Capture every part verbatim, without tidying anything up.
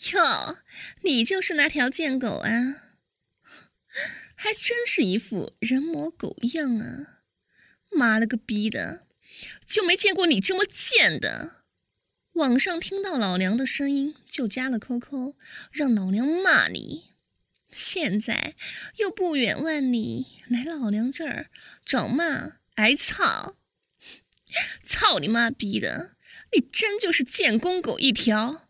哟，你就是那条贱狗啊？还真是一副人模狗样啊！妈了个逼的，就没见过你这么贱的。网上听到老娘的声音就加了 Q Q， 让老娘骂你。现在又不远万里来老娘这儿找骂挨操，操你妈逼的，你真就是贱公狗一条。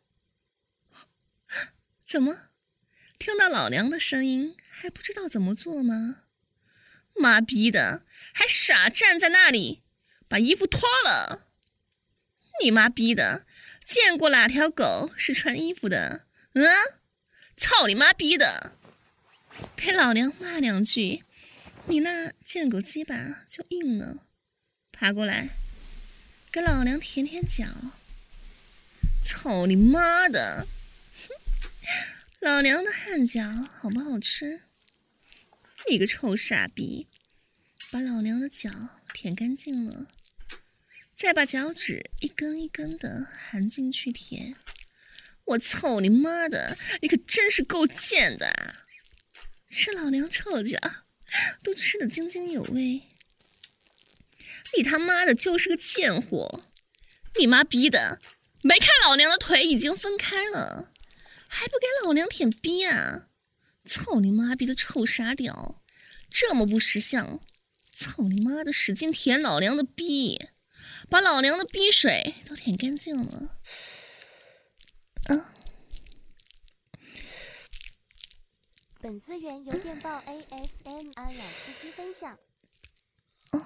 怎么，听到老娘的声音还不知道怎么做吗？妈逼的，还傻站在那里，把衣服脱了。你妈逼的，见过哪条狗是穿衣服的？嗯，操你妈逼的！被老娘骂两句，你那贱狗鸡巴就硬了，爬过来，给老娘舔舔脚。操你妈的！老娘的汗脚好不好吃？你个臭傻逼，把老娘的脚舔干净了，再把脚趾一根一根的含进去舔。我操你妈的，你可真是够贱的啊！吃老娘臭脚都吃得津津有味，你他妈的就是个贱货！你妈逼的，没看老娘的腿已经分开了，还不给老娘舔逼啊！操你妈逼的臭傻屌，这么不识相！操你妈的，使劲舔老娘的逼，把老娘的逼水都舔干净了。啊！ 本资源由电报 A S M R 老司机分享。 哦，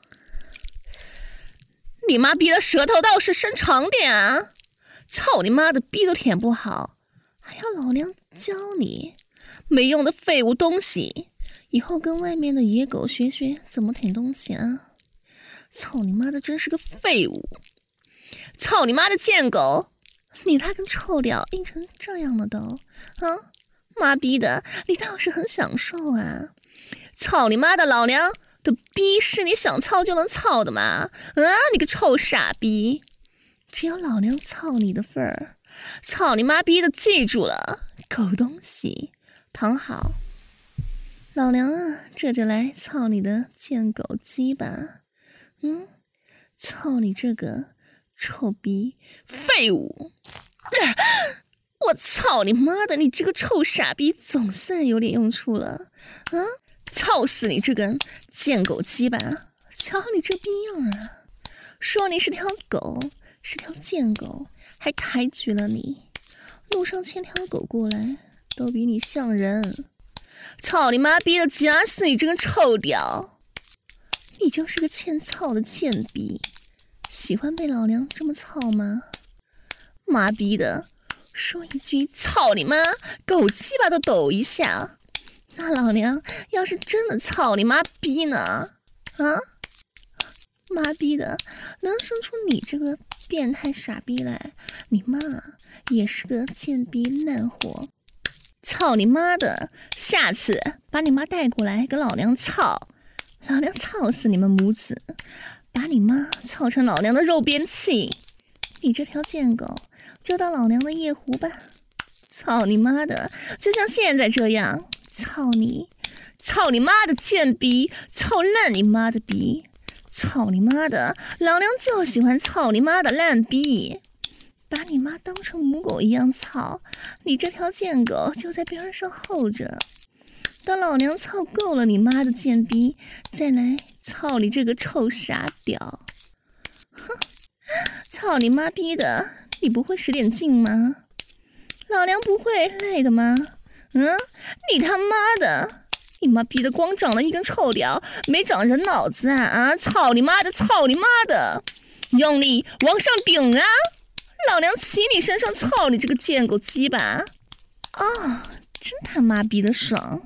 你妈逼的舌头倒是伸长点啊！操你妈的逼都舔不好，还要老娘教你？没用的废物东西！以后跟外面的野狗学学怎么舔东西啊！操你妈的，真是个废物！操你妈的贱狗！你那根臭屌硬成这样了都啊！妈逼的，你倒是很享受啊！操你妈的，老娘的逼是你想操就能操的吗？啊，你个臭傻逼！只有老娘操你的份儿！操你妈逼的，记住了，狗东西，躺好。老娘啊，这就来操你的贱狗鸡吧！嗯，操你这个臭逼废物！呃我操你妈的！你这个臭傻逼，总算有点用处了啊！操死你这根贱狗鸡巴！瞧你这逼样啊！说你是条狗，是条贱狗，还抬举了你。路上牵条狗过来，都比你像人。操你妈逼的，夹死你这个臭屌！你就是个欠操的贱逼，喜欢被老娘这么操吗？妈逼的！说一句操你妈，狗鸡巴都抖一下。那老娘要是真的操你妈逼呢？啊，妈逼的，能生出你这个变态傻逼来，你妈也是个贱逼烂货。操你妈的，下次把你妈带过来给老娘操，老娘操死你们母子，把你妈操成老娘的肉便器。你这条贱狗，就当老娘的夜壶吧！操你妈的，就像现在这样，操你，操你妈的贱逼，操烂你妈的逼，操你妈的，老娘就喜欢操你妈的烂逼，把你妈当成母狗一样操，你这条贱狗就在边上候着，等老娘操够了你妈的贱逼，再来操你这个臭傻屌！哼！操你妈逼的，你不会使点劲吗？老娘不会累的吗？嗯，你他妈的，你妈逼的光长了一根臭屌，没长人脑子啊啊！操你妈的，操你妈的，用力往上顶啊！老娘骑你身上操你这个贱狗鸡巴！啊、哦，真他妈逼的爽！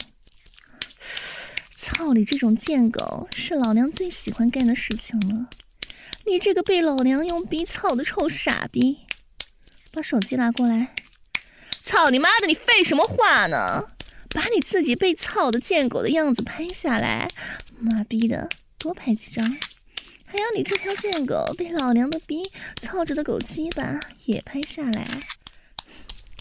操你这种贱狗是老娘最喜欢干的事情了。你这个被老娘用逼操的臭傻逼，把手机拿过来。操你妈的，你废什么话呢？把你自己被操的贱狗的样子拍下来，妈逼的，多拍几张。还有你这条贱狗被老娘的逼操着的狗鸡巴也拍下来。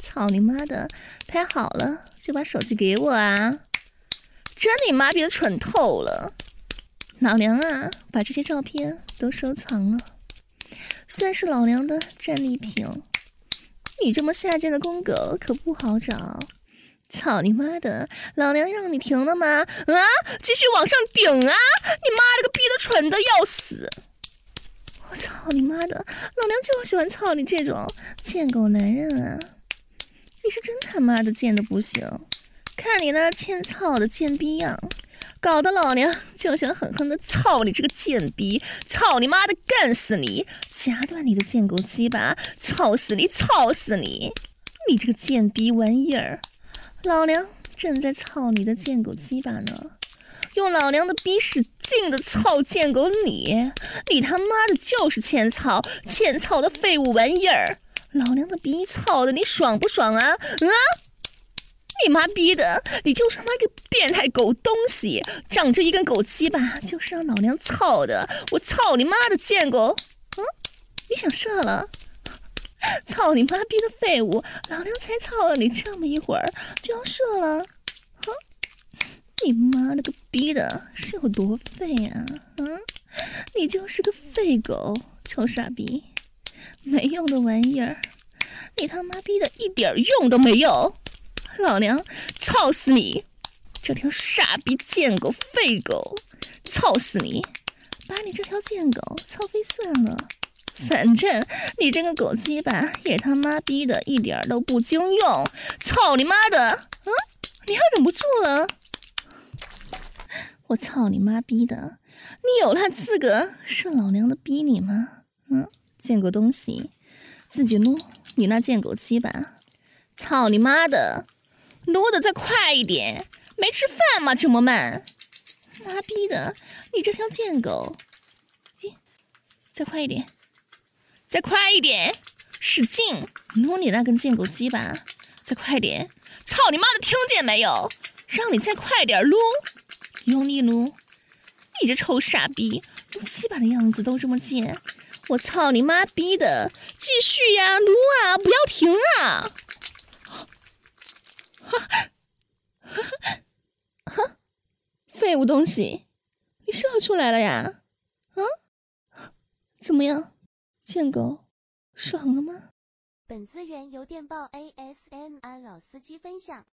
操你妈的，拍好了就把手机给我啊！真你妈逼的蠢透了！老娘啊，把这些照片都收藏了，算是老娘的战利品。你这么下贱的公狗可不好找。操你妈的，老娘让你停了吗？啊，继续往上顶啊！你妈了个逼的蠢的要死！我操你妈的，老娘就喜欢操你这种贱狗男人啊！你是真他妈的贱的不行，看你那欠操的贱逼样，搞得老娘就想狠狠的操你这个贱逼，操你妈的干死你，夹断你的贱狗鸡巴，操死你，操死你！你这个贱逼玩意儿，老娘正在操你的贱狗鸡巴呢，用老娘的逼使劲的操贱狗你，你他妈的就是欠操，欠操的废物玩意儿！老娘的逼操的你爽不爽啊？啊！你妈逼的，你就是他妈个变态狗东西，长着一根狗鸡巴就是让老娘操的，我操你妈的贱狗！嗯，你想射了？操你妈逼的废物！老娘才操了你这么一会儿就要射了？哼！你妈了个逼的，是有多废啊？嗯，你就是个废狗，臭傻逼！没用的玩意儿，你他妈逼的一点用都没有！老娘操死你！这条傻逼贱狗废狗，操死你！把你这条贱狗操飞算了。反正你这个狗鸡巴也他妈逼的一点都不经用，操你妈的！嗯，你还忍不住了？我操你妈逼的！你有那资格是老娘的逼你吗？嗯，贱狗东西，自己撸你那贱狗鸡巴！操你妈的！撸的再快一点，没吃饭吗？这么慢！妈逼的，你这条贱狗！咦，再快一点！再快一点，使劲撸你那根贱狗鸡巴！再快点！操你妈的，听见没有？让你再快点撸，用力撸！你这臭傻逼，撸鸡巴的样子都这么贱！我操你妈逼的！继续呀，撸啊，不要停啊！哈，哈，废物东西，你射出来了呀？啊？怎么样？贱狗，爽了吗？ 本资源由电报 A S M R 老司机分享。